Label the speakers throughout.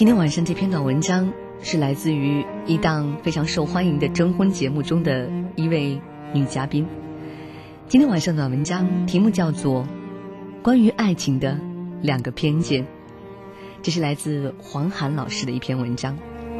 Speaker 1: 今天晚上这篇短文章是来自于一档非常受欢迎的征婚节目中的一位女嘉宾。今天晚上的短文章题目叫做关于爱情的2个偏见，这是来自黄涵老师的一篇文章。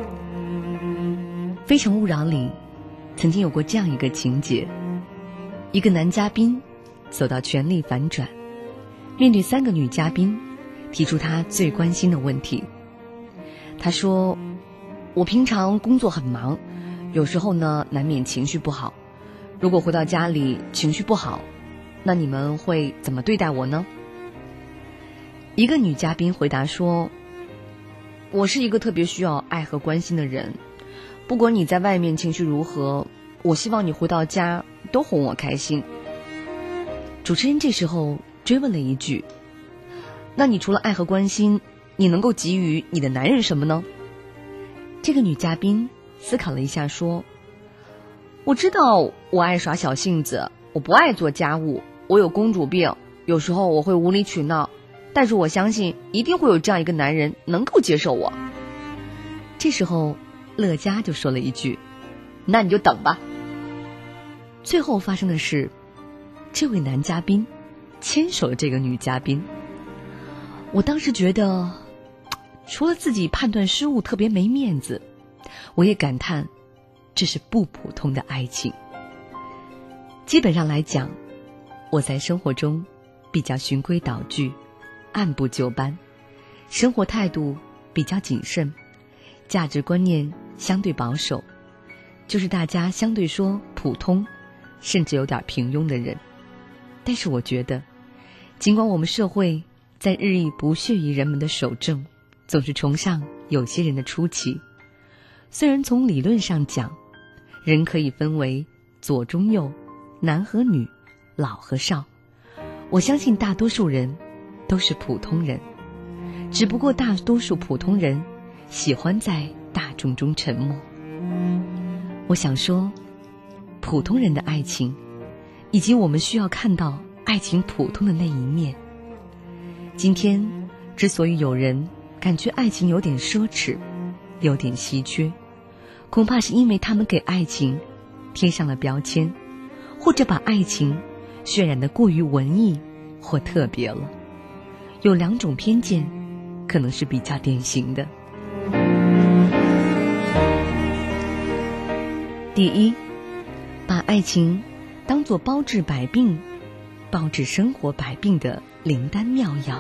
Speaker 1: 非诚勿扰里曾经有过这样一个情节，一个男嘉宾走到权力反转，面对3个女嘉宾提出他最关心的问题。他说，我平常工作很忙，有时候呢难免情绪不好，如果回到家里情绪不好，那你们会怎么对待我呢？一个女嘉宾回答说，我是一个特别需要爱和关心的人，不管你在外面情绪如何，我希望你回到家都哄我开心。主持人这时候追问了一句，那你除了爱和关心，你能够给予你的男人什么呢？这个女嘉宾思考了一下说，我知道我爱耍小性子，我不爱做家务，我有公主病，有时候我会无理取闹，但是我相信一定会有这样一个男人能够接受我。这时候乐嘉就说了一句，那你就等吧。最后发生的是，这位男嘉宾牵手了这个女嘉宾。我当时觉得除了自己判断失误特别没面子，我也感叹这是不普通的爱情。基本上来讲，我在生活中比较循规蹈矩，按部就班，生活态度比较谨慎，价值观念相对保守，就是大家相对说普通甚至有点平庸的人。但是我觉得，尽管我们社会在日益不屑于人们的守正，总是崇尚有些人的出奇，虽然从理论上讲，人可以分为左中右，男和女，老和少，我相信大多数人都是普通人，只不过大多数普通人喜欢在大众中沉默。我想说，普通人的爱情，以及我们需要看到爱情普通的那一面。今天之所以有人感觉爱情有点奢侈，有点稀缺，恐怕是因为他们给爱情贴上了标签，或者把爱情渲染得过于文艺或特别了。有2种偏见可能是比较典型的。第一，把爱情当作包治百病、包治生活百病的灵丹妙药。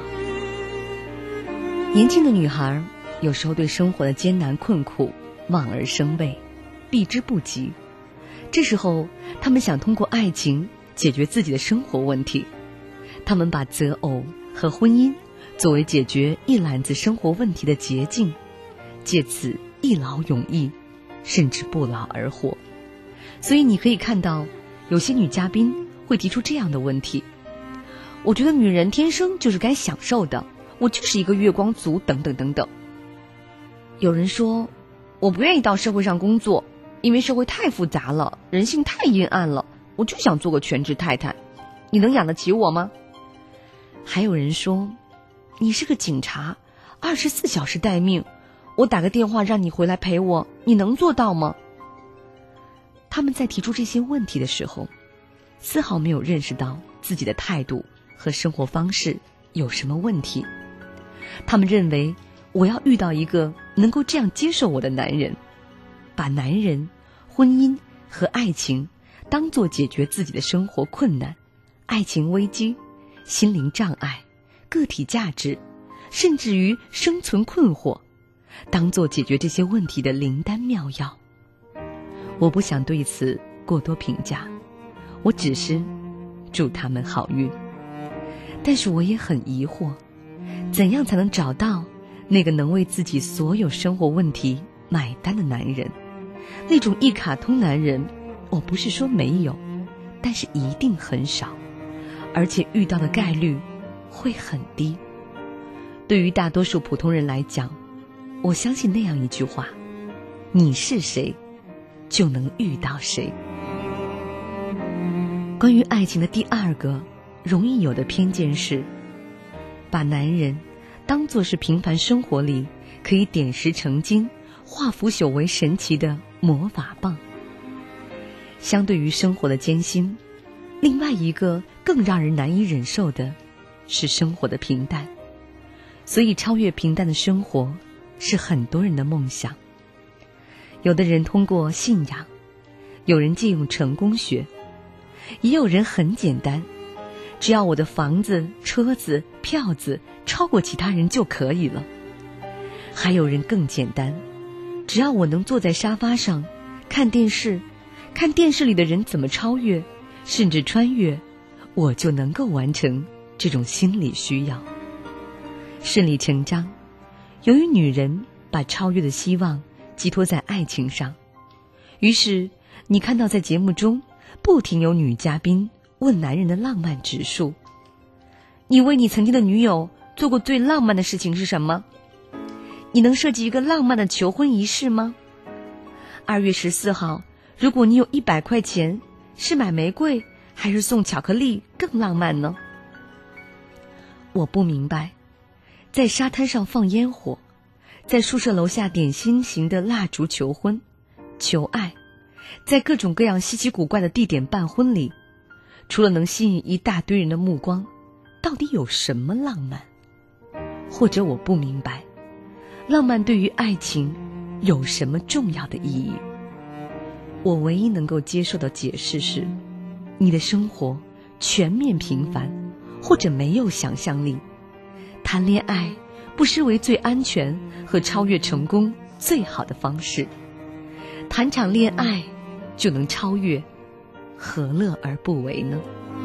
Speaker 1: 年轻的女孩有时候对生活的艰难困苦望而生畏，避之不及，这时候她们想通过爱情解决自己的生活问题，她们把择偶和婚姻作为解决一揽子生活问题的捷径，借此一劳永逸，甚至不劳而获。所以你可以看到，有些女嘉宾会提出这样的问题，我觉得女人天生就是该享受的，我就是一个月光族等等等等。有人说，我不愿意到社会上工作，因为社会太复杂了，人性太阴暗了，我就想做个全职太太，你能养得起我吗？还有人说，你是个警察，24小时待命，我打个电话让你回来陪我，你能做到吗？他们在提出这些问题的时候，丝毫没有认识到自己的态度和生活方式有什么问题。他们认为，我要遇到一个能够这样接受我的男人，把男人、婚姻和爱情当作解决自己的生活困难、爱情危机、心灵障碍、个体价值，甚至于生存困惑，当作解决这些问题的灵丹妙药。我不想对此过多评价，我只是祝他们好运。但是我也很疑惑，怎样才能找到那个能为自己所有生活问题买单的男人？那种一卡通男人，我不是说没有，但是一定很少，而且遇到的概率会很低。对于大多数普通人来讲，我相信那样一句话，你是谁就能遇到谁。关于爱情的第2个容易有的偏见是，把男人当作是平凡生活里可以点石成金、化腐朽为神奇的魔法棒。相对于生活的艰辛，另外一个更让人难以忍受的是生活的平淡。所以超越平淡的生活是很多人的梦想。有的人通过信仰，有人借用成功学，也有人很简单，只要我的房子、车子、票子超过其他人就可以了。还有人更简单，只要我能坐在沙发上看电视，看电视里的人怎么超越，甚至穿越，我就能够完成这种心理需要。顺理成章，由于女人把超越的希望寄托在爱情上，于是你看到在节目中不停有女嘉宾问男人的浪漫指数。你为你曾经的女友做过最浪漫的事情是什么？你能设计一个浪漫的求婚仪式吗？2月14号，如果你有100块钱，是买玫瑰还是送巧克力更浪漫呢？我不明白，在沙滩上放烟火，在宿舍楼下点心形的蜡烛求婚、求爱，在各种各样稀奇古怪的地点办婚礼，除了能吸引一大堆人的目光，到底有什么浪漫？或者我不明白，浪漫对于爱情有什么重要的意义？我唯一能够接受的解释是，你的生活全面平凡，或者没有想象力。谈恋爱不失为最安全和超越成功最好的方式。谈场恋爱就能超越，何乐而不为呢？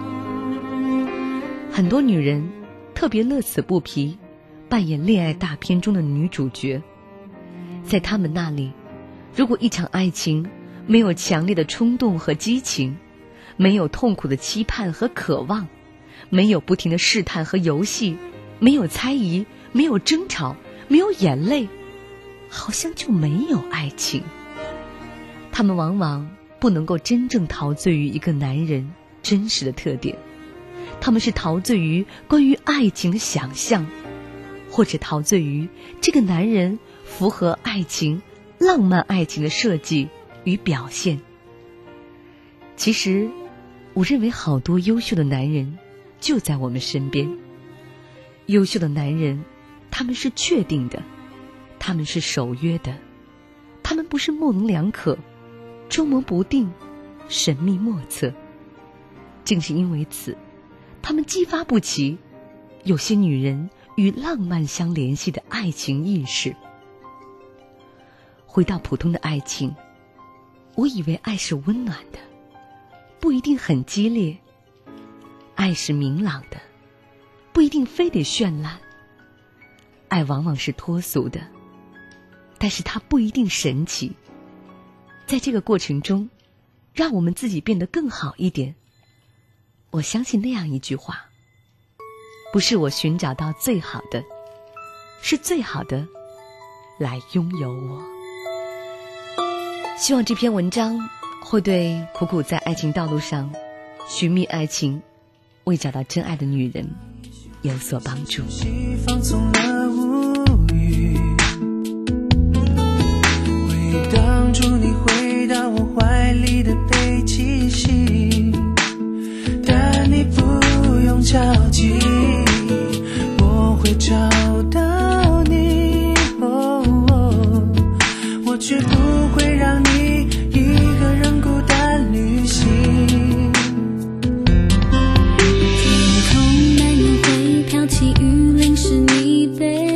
Speaker 1: 很多女人特别乐此不疲，扮演恋爱大片中的女主角。在她们那里，如果一场爱情没有强烈的冲动和激情，没有痛苦的期盼和渴望，没有不停的试探和游戏，没有猜疑，没有争吵，没有眼泪，好像就没有爱情。他们往往不能够真正陶醉于一个男人真实的特点，他们是陶醉于关于爱情的想象，或者陶醉于这个男人符合爱情、浪漫爱情的设计与表现。其实，我认为好多优秀的男人就在我们身边。优秀的男人，他们是确定的，他们是守约的，他们不是模棱两可、捉摸不定、神秘莫测。正是因为此，他们激发不起有些女人与浪漫相联系的爱情意识。回到普通的爱情，我以为爱是温暖的，不一定很激烈；爱是明朗的，不一定非得绚烂；爱往往是脱俗的，但是它不一定神奇。在这个过程中，让我们自己变得更好一点。我相信那样一句话：不是我寻找到最好的，是最好的来拥有我。希望这篇文章会对苦苦在爱情道路上寻觅爱情、未找到真爱的女人有所帮助。
Speaker 2: 放纵了无语，回荡住你回到我怀里的背气息，但你不用着急，我会找到你，我绝不会让你一个人孤单旅行。
Speaker 3: 天空难免会飘起雨淋湿你背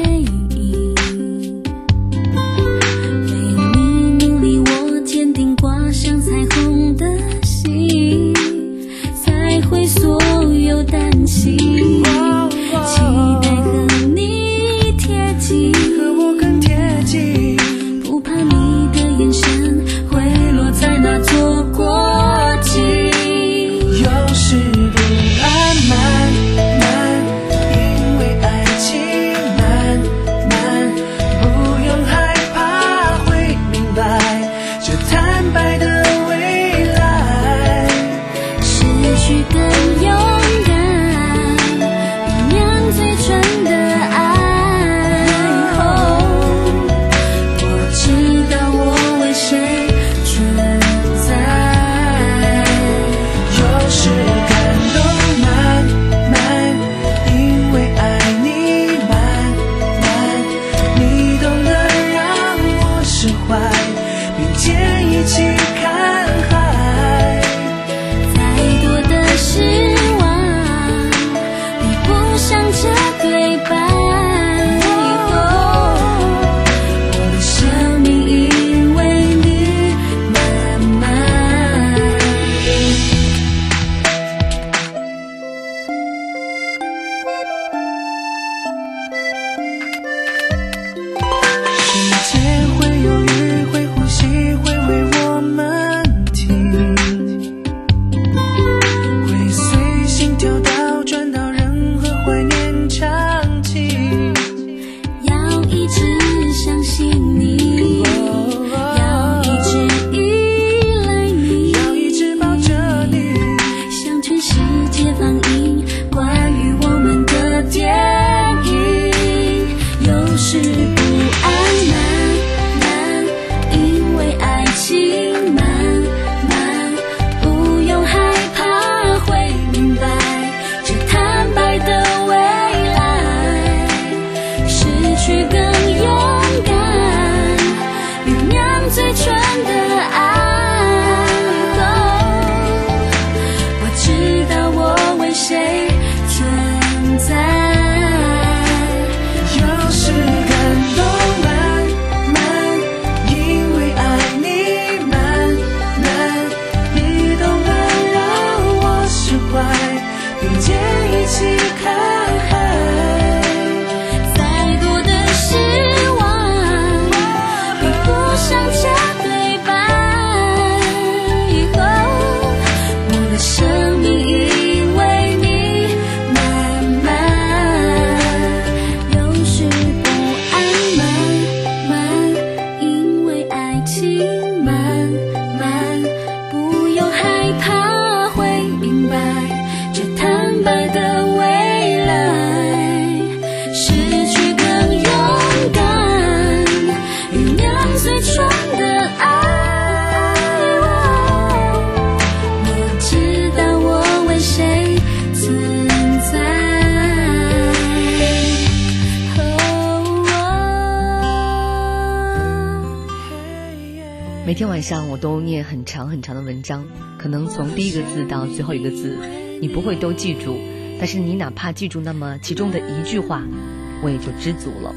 Speaker 1: 每天晚上我都念很长很长的文章，可能从第一个字到最后一个字你不会都记住，但是你哪怕记住那么其中的一句话，我也就知足了。